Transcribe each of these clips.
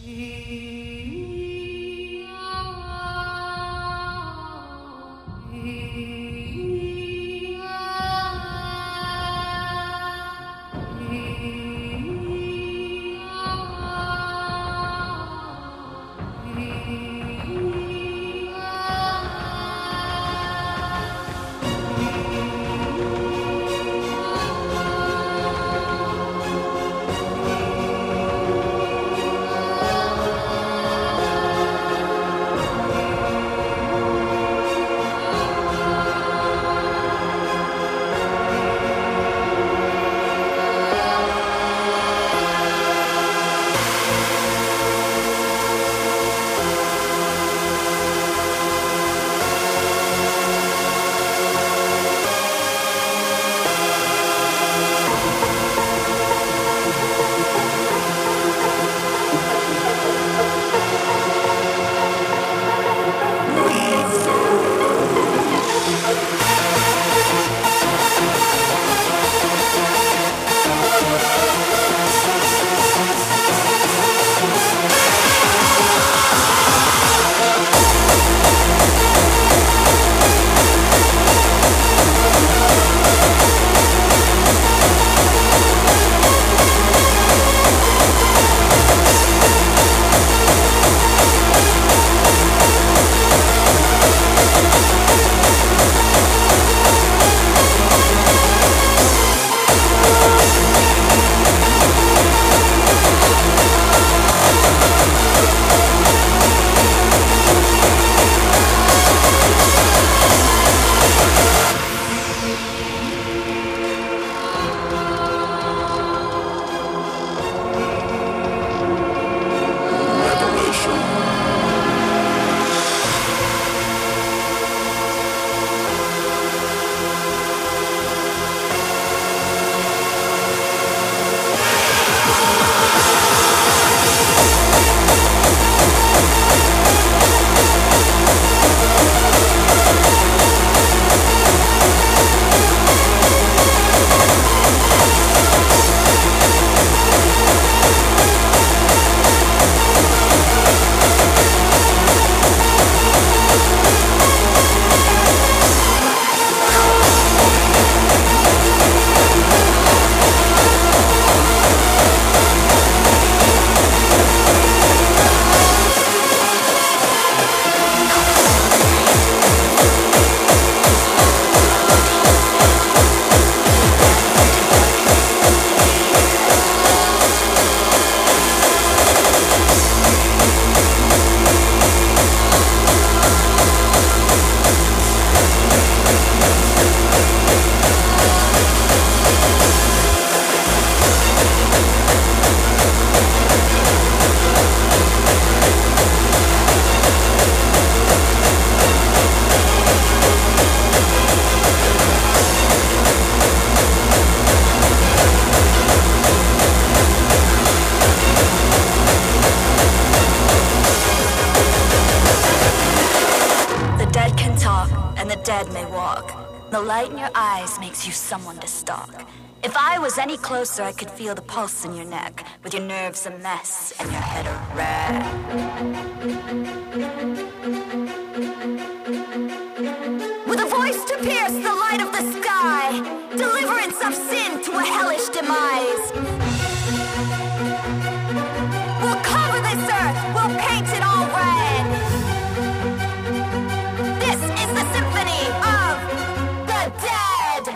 dead may walk. The light in your eyes makes you someone to stalk. If I was any closer, I could feel the pulse in your neck, with your nerves a mess and your head a wreck. With a voice to pierce the light of the sky, deliverance of sin to a hellish demise. We'll cover this earth, we'll paint it all red. This is the symphony of the dead.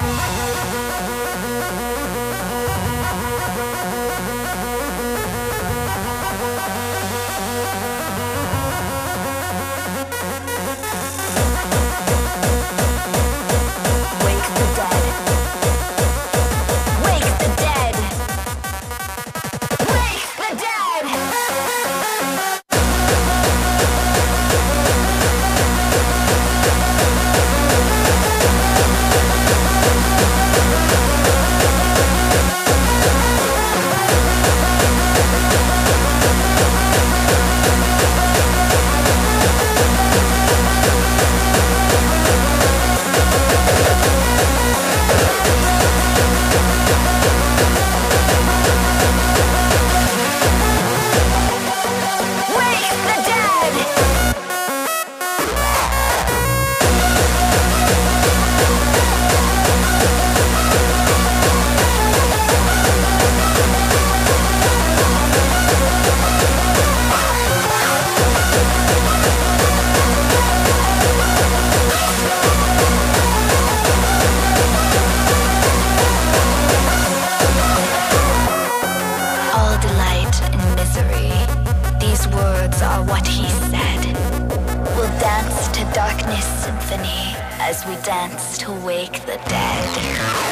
symphony as we dance to wake the dead.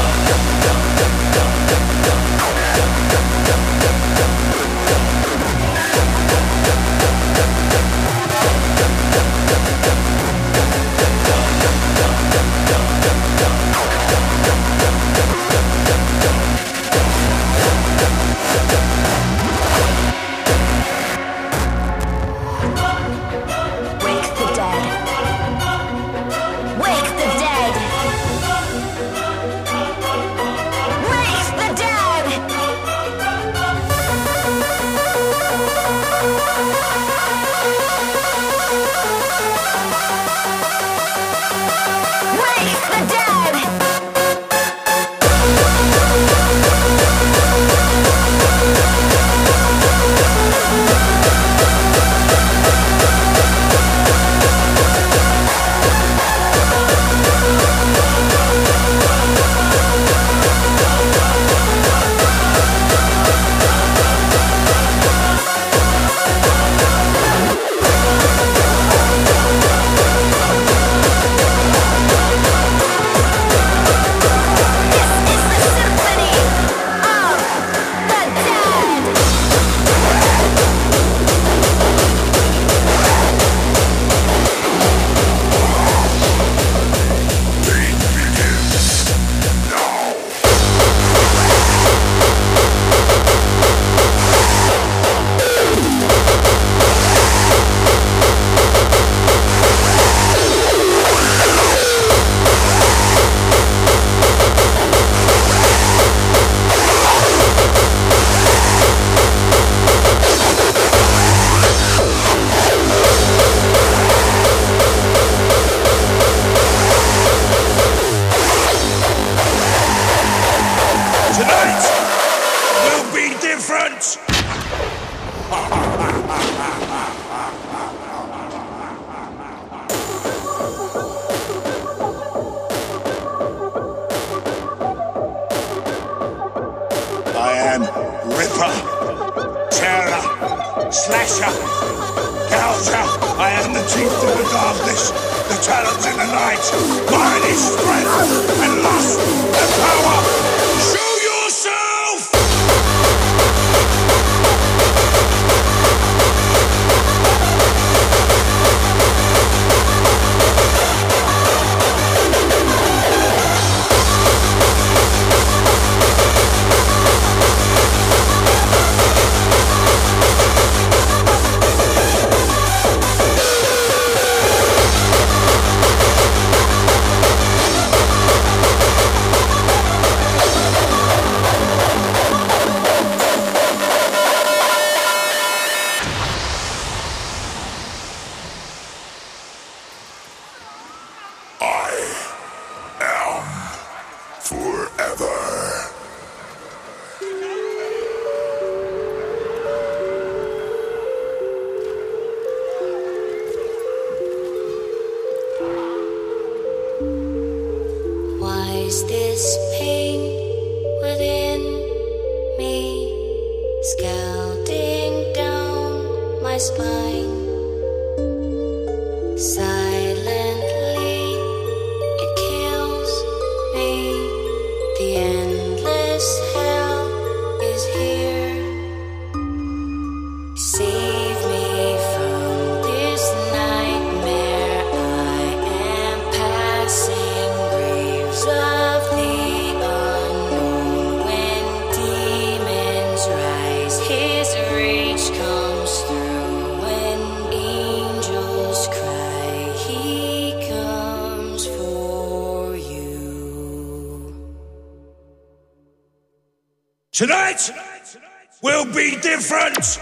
Tonight will be different.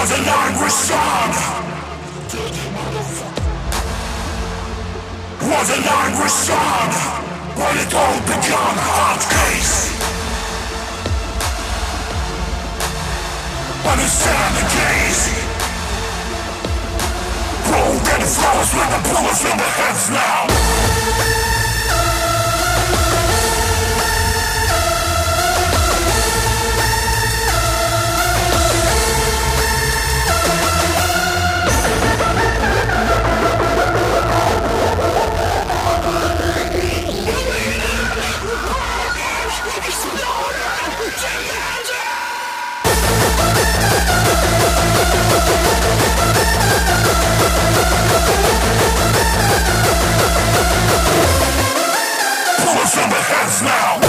Was an angry son. Was an angry son. When it all began, hard case. Understand the gaze. Broken flowers with the bullets in their heads now. Bullets in their heads now.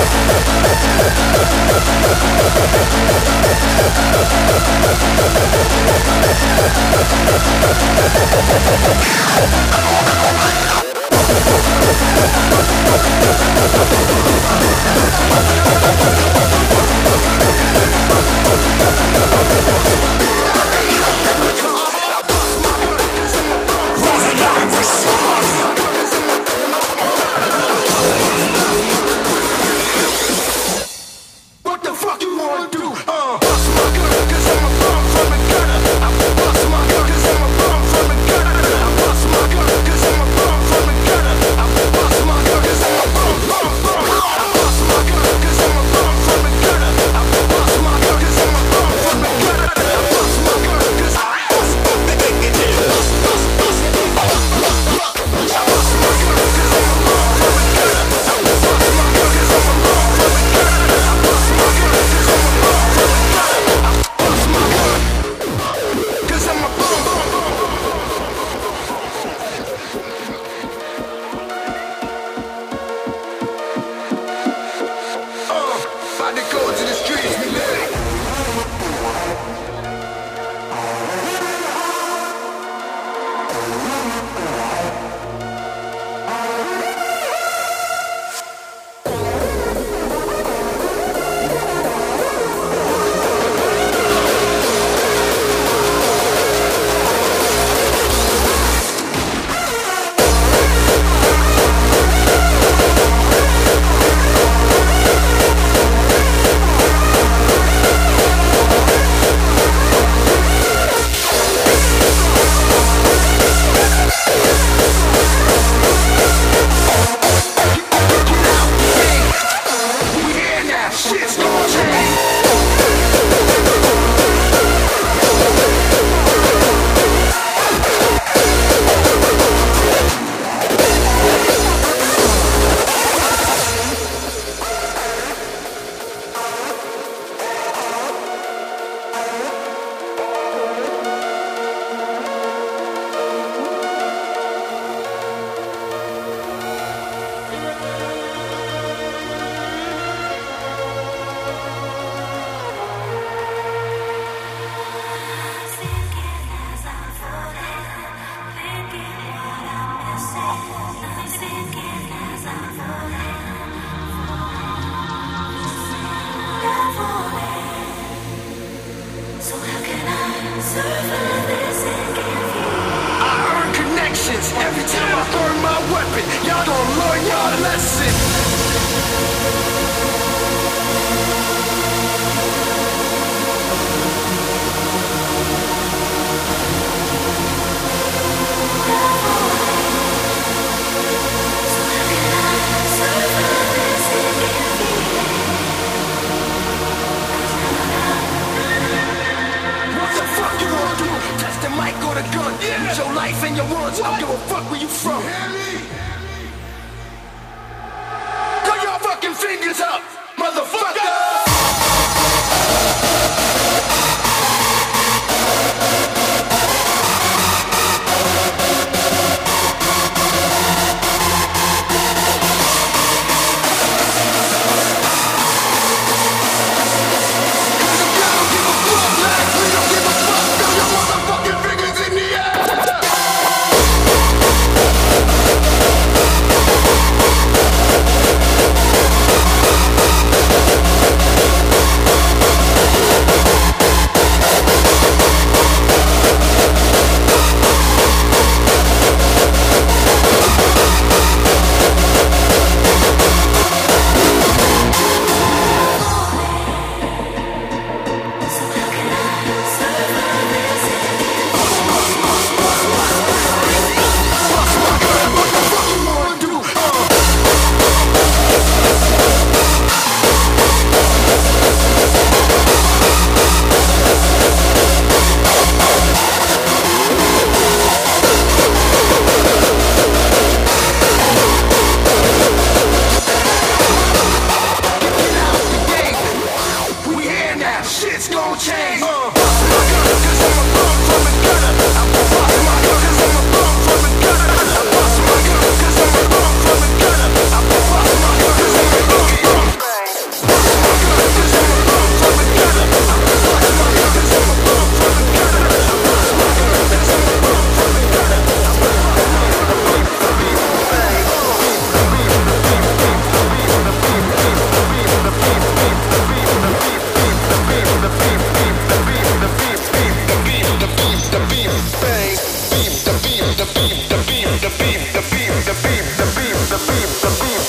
What the fuck you wanna do? Bust my gun, cause I'm a bum from the gutter. I bust my gun, cause I'm a bum from the gutter. I bust my gun, cause I'm a bum from the gutter.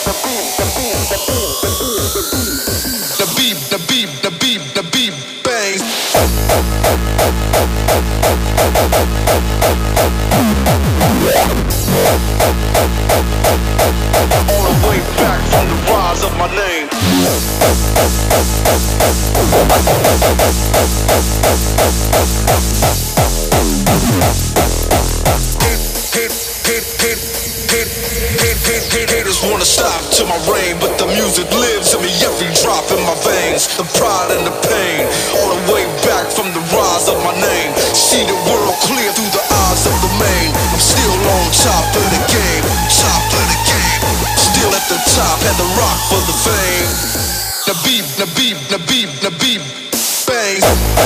Haters wanna stop to my reign, but the music lives in me, every drop in my veins. The pride and the pain, all the way back from the rise of my name. See the world clear through the eyes of the main. I'm still on top of the game, top of the game. Still at the top, had the rock for the fame. Nabib, Nabib, Nabib, Nabib, bang.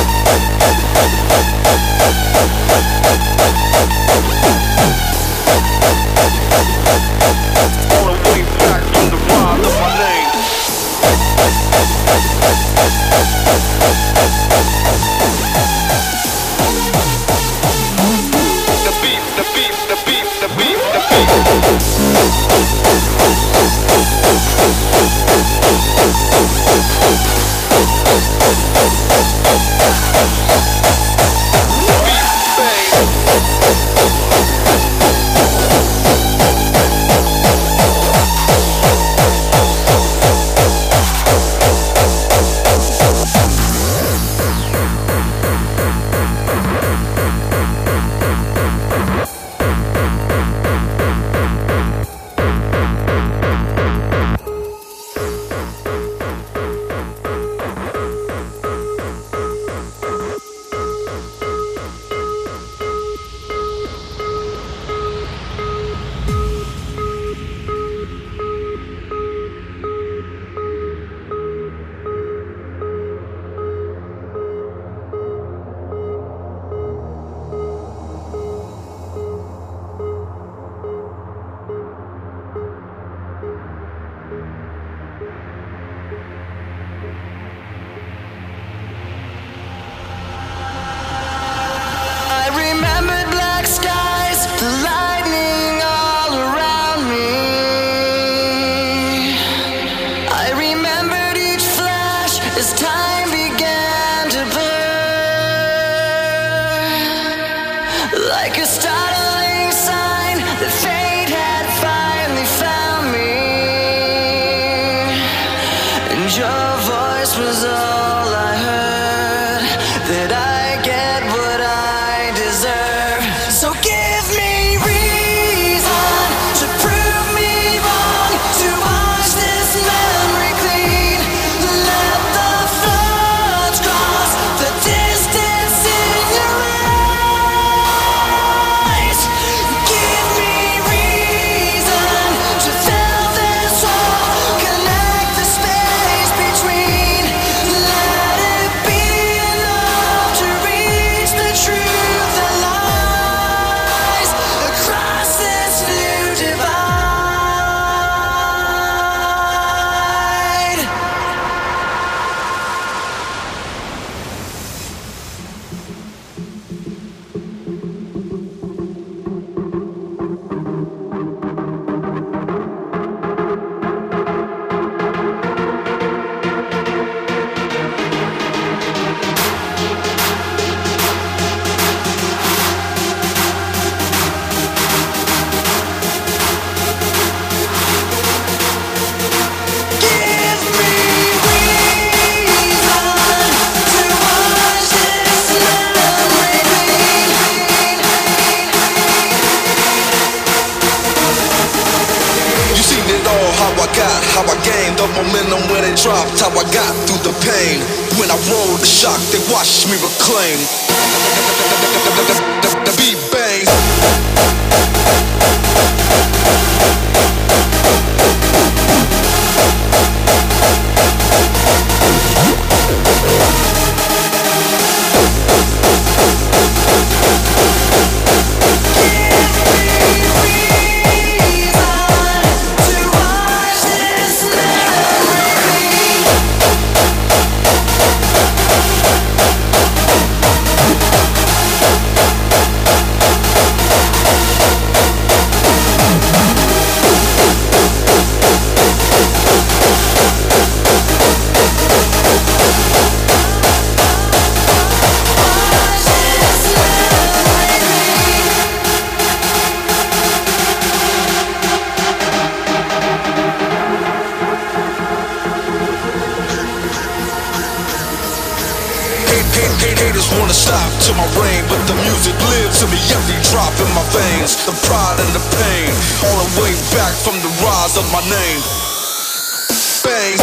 All the way back from the rise of my name. The beat, the beat, the beat, the beat, the beat. Like a startling sign that fate had finally found me, and your voice was all I heard, that I get what I deserve. So give me reason to prove me wrong, to wash this memory clean. Let the floods cross the distance in your eyes. How I gained the momentum when it dropped. How I got through the pain. When I rolled the shock, they watched me reclaim. The beat bangs. haters wanna stop to my reign, but the music lives in me, every drop in my veins. The pride and the pain, all the way back from the rise of my name. Bang.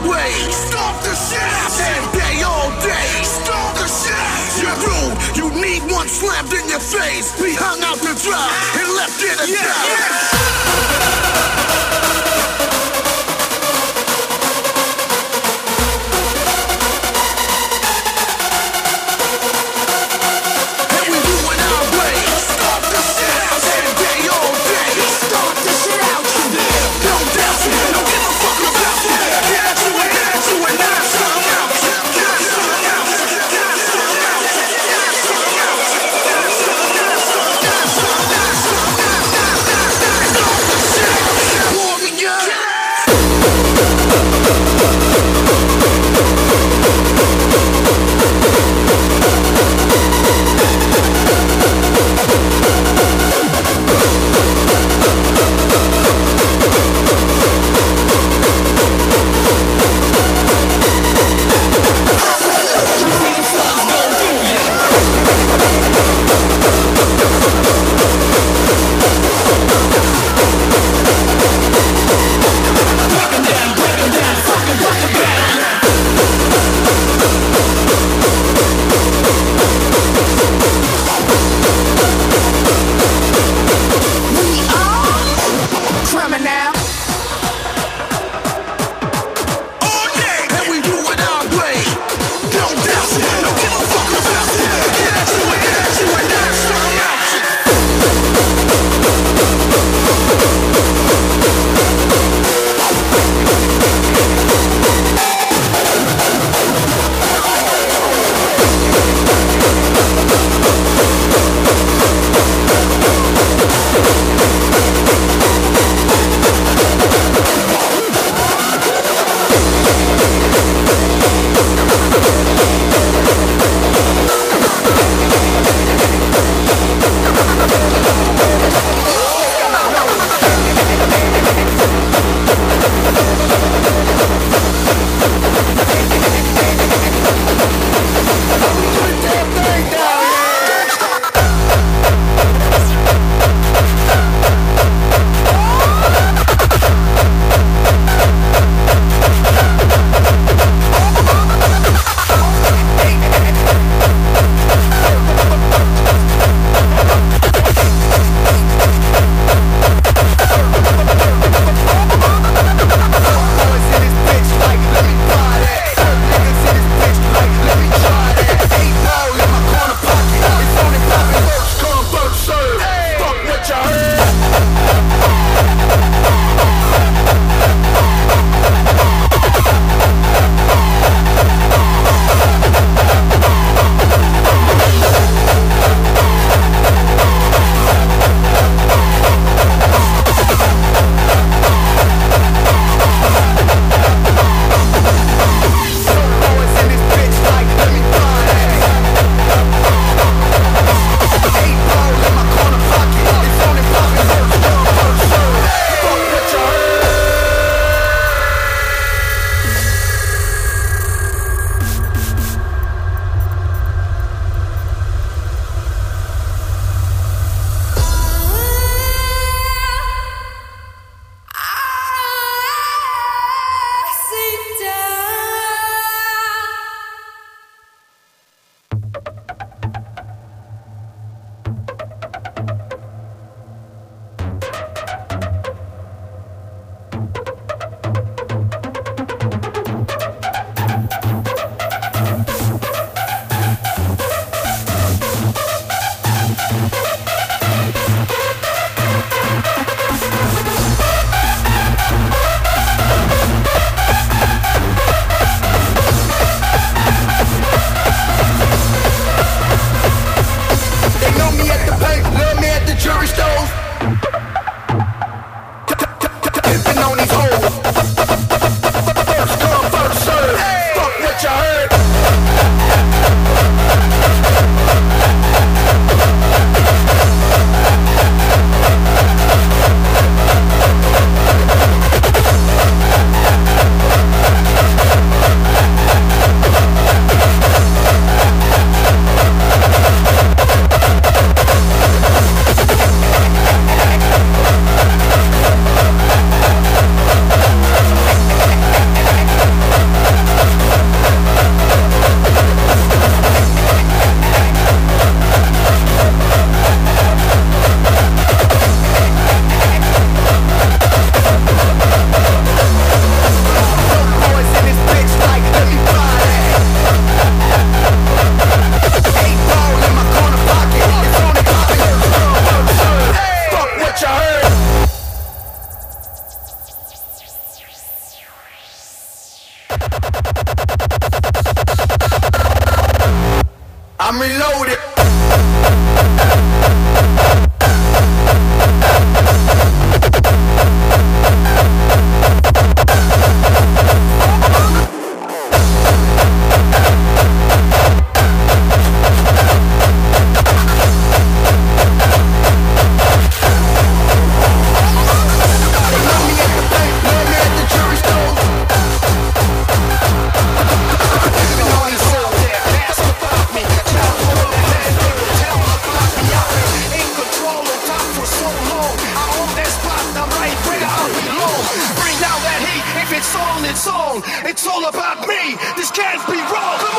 way. Stomp the shit. And day all day. Stomp the shit. You're rude. You need one slammed in your face. Be hung out to dry and left in a I'm reloaded. It's all about me. This can't be wrong. Come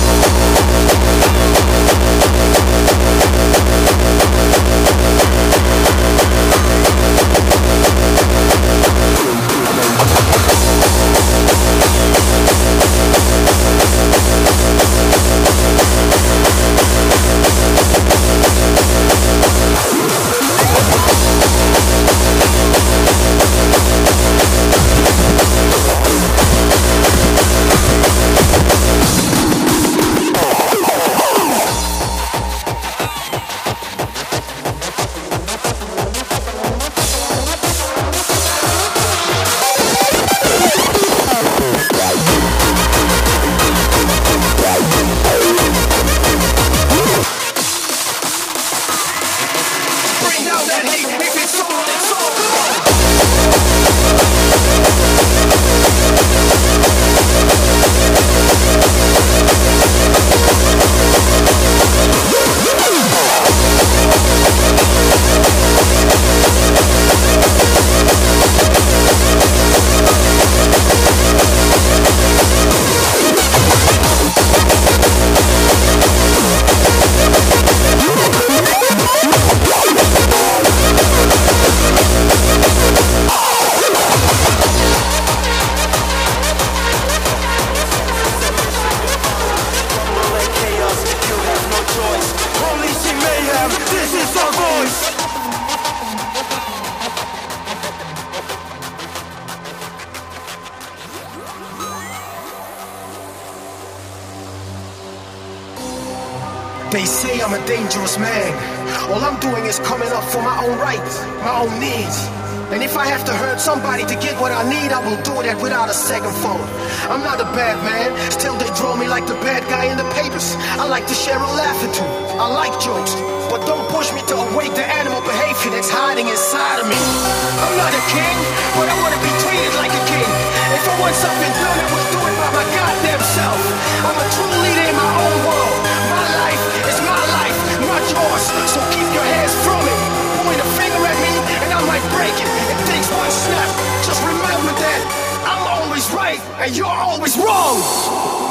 They say I'm a dangerous man. All I'm doing is coming up for my own rights, my own needs. And if I have to hurt somebody to get what I need, I will do that without a second thought. I'm not a bad man, still they draw me like the bad guy in the papers. I like to share a laugh or two, I like jokes, but don't push me to awake the animal behavior that's hiding inside of me. I'm not a king, but I want to be treated like a king. If I want something done, I will do it by my goddamn self. I'm a true leader in my own world. My life is my life, not yours, so keep your hands from it. Point a finger at me and I might break it. It takes one snap. Just remember that I'm always right and you're always wrong.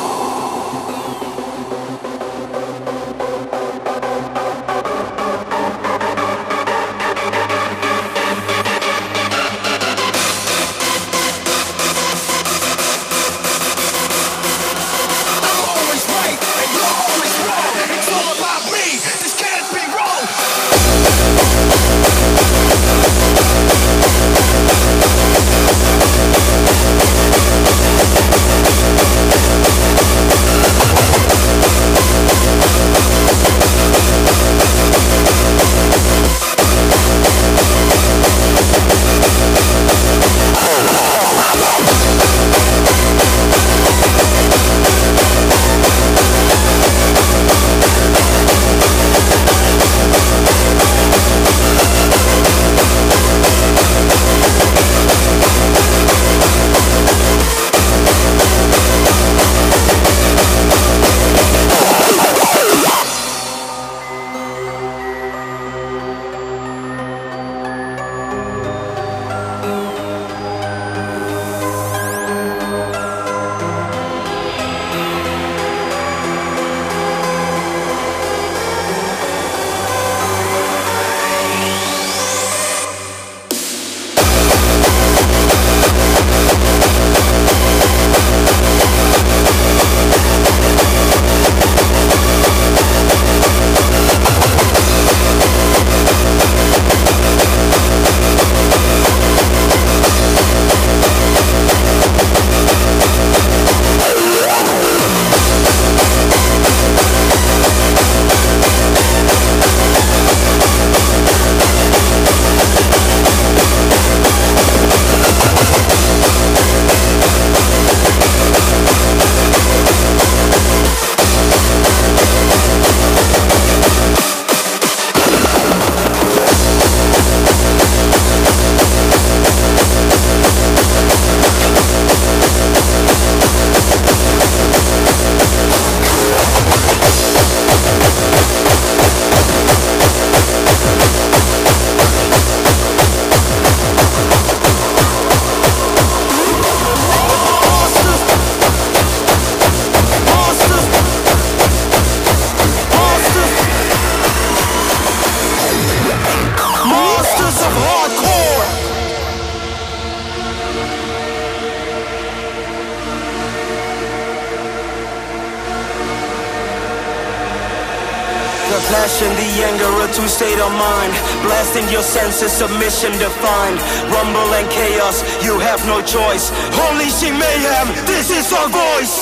The passion, the anger, a two-state of mind. Blasting your senses, submission defined. Rumble and chaos, you have no choice. Unleashing mayhem, this is our voice.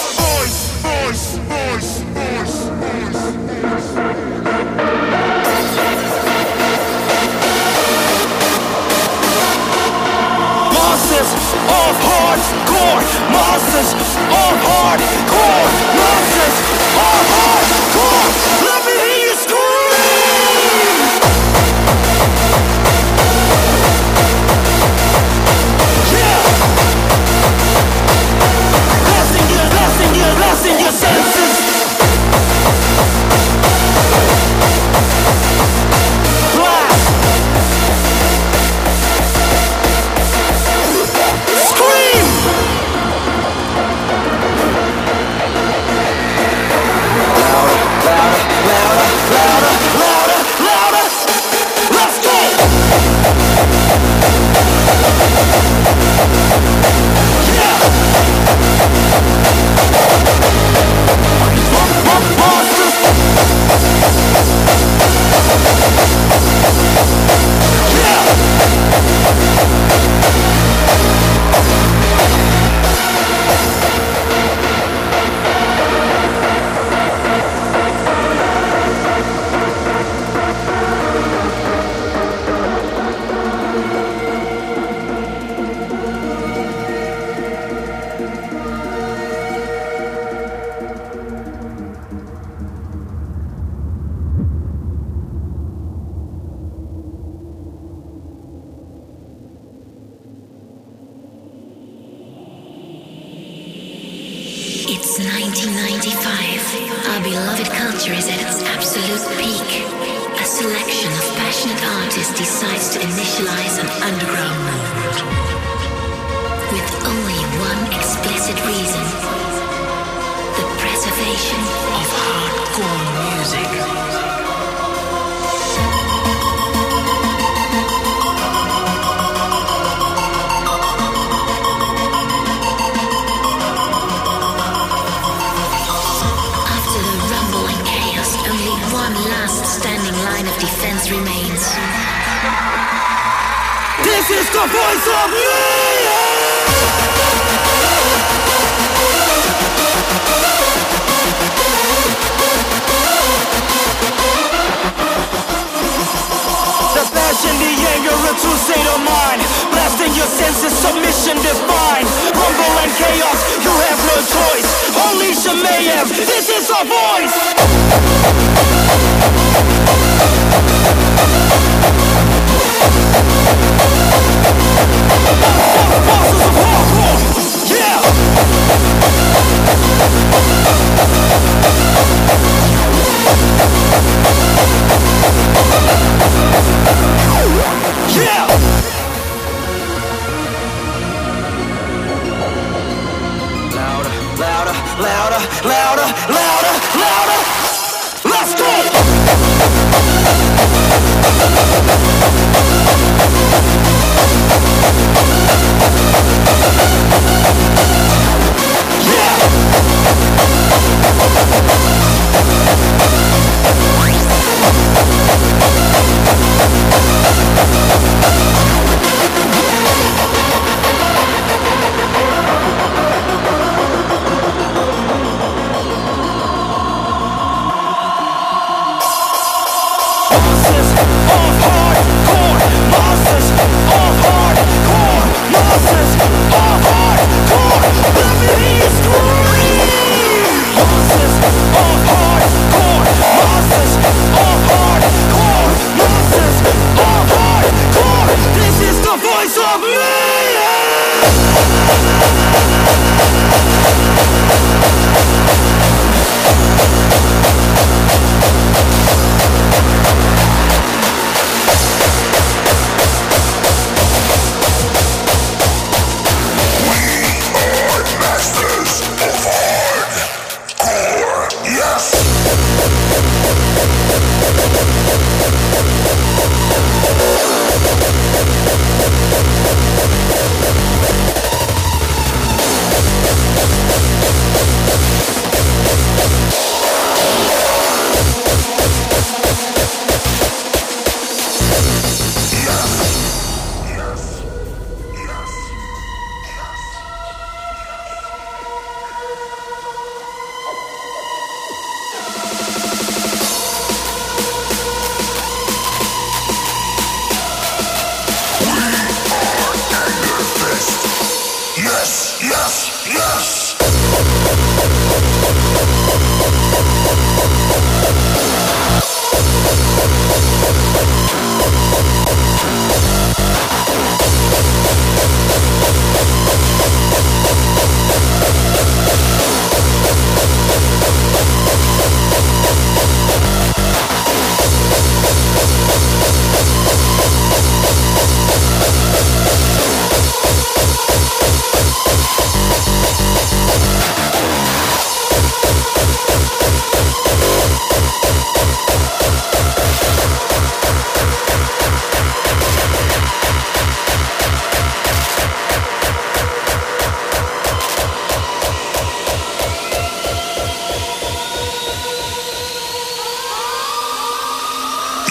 Monsters of hardcore. Monsters of hardcore. Monsters of hardcore. Let me hear you scream. Yeah. Blasting your senses. Blast. Scream. Louder. Let's go. Yeah. Monsters. Yeah. It's 1995. Our beloved culture is at its absolute peak. A selection of passionate artists decides to initialize an underground movement. With only one explicit reason: the preservation of hardcore music. Remains. This is the voice of the passion, the anger, a true state of mind. Blasting your senses, submission defined. Rumble and chaos, you have no choice. Unleash a mayhem, this is our voice. Monsters of hardcore, yeah. Yeah. Louder. Let's go.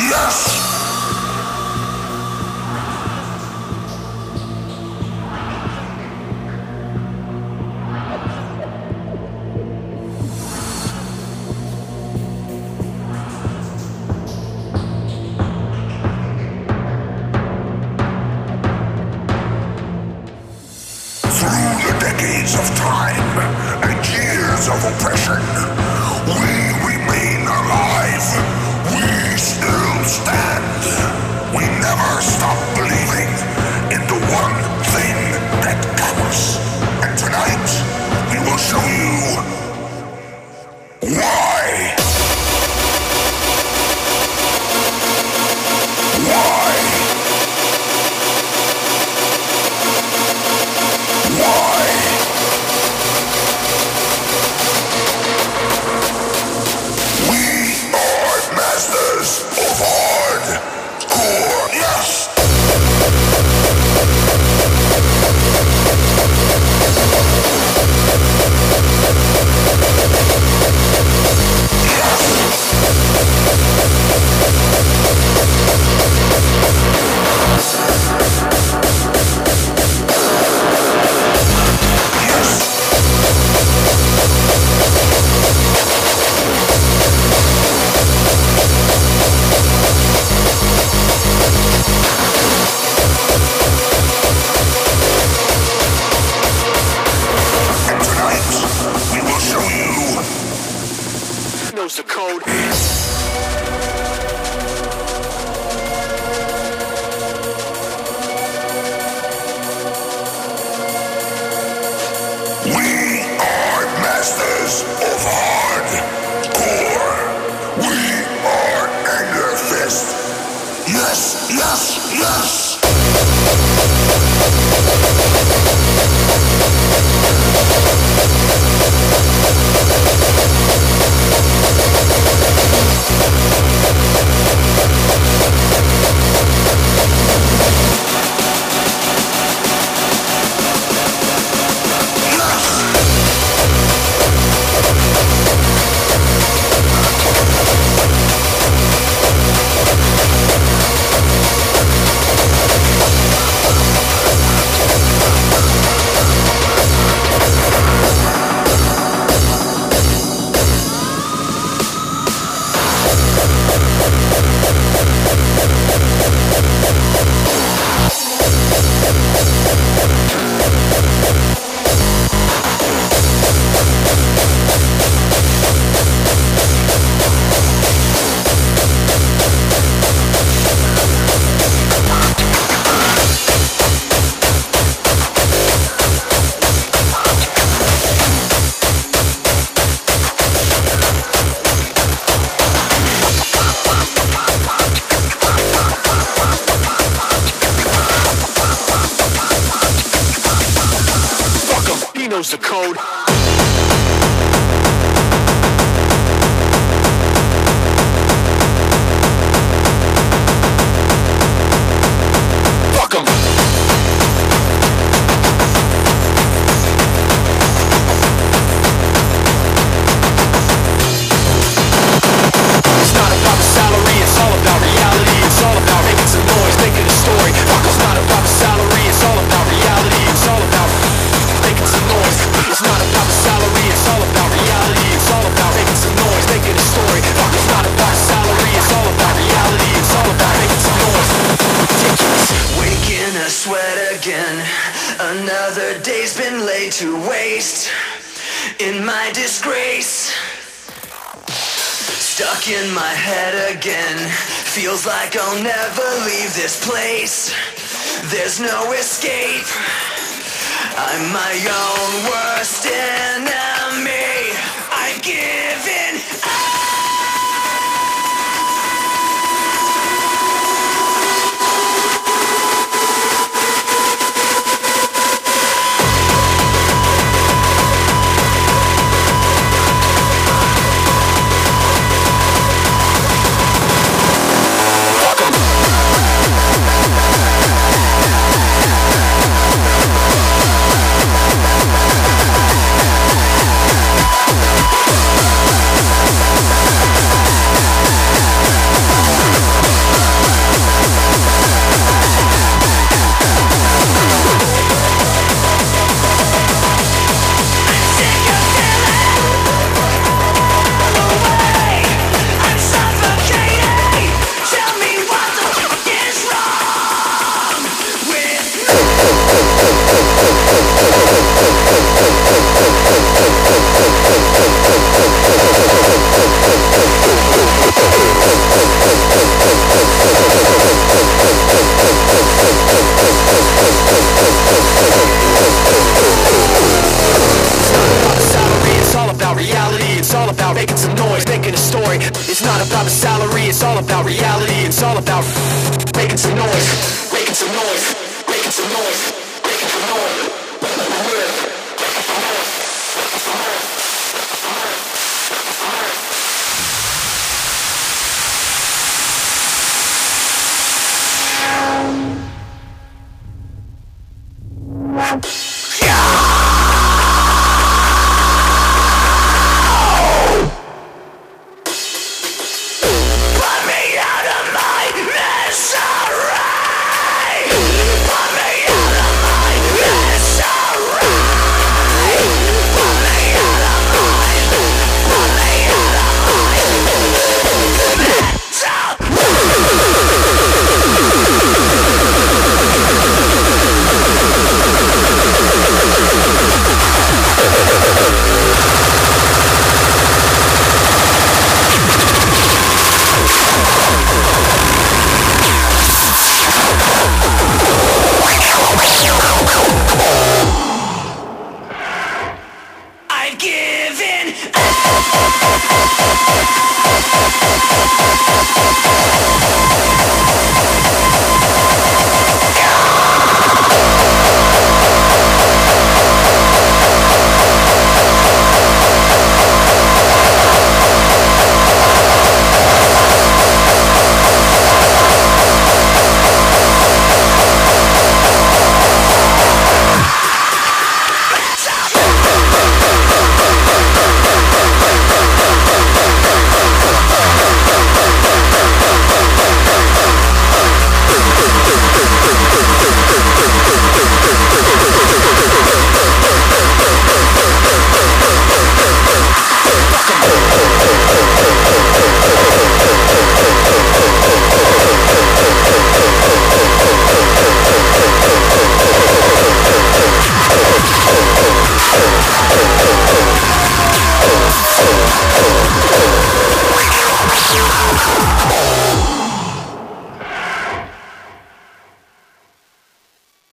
knows the code. Fuck 'em. It's not about the salary, it's all about reality. It's all about making some noise, making a story. Fuck, it's not about the salary, it's all about reality. It's all about making some noise. It's not about the salary, it's all about reality. It's all about making some noise, making a story. Fuck, it's not about the salary, it's all about reality. It's all about making some noise. Ridiculous. Waking a sweat again. Another day's been laid to waste in my disgrace. Stuck in my head again. Feels like I'll never leave this place. There's no escape. I'm my own worst enemy. I've given up. about reality.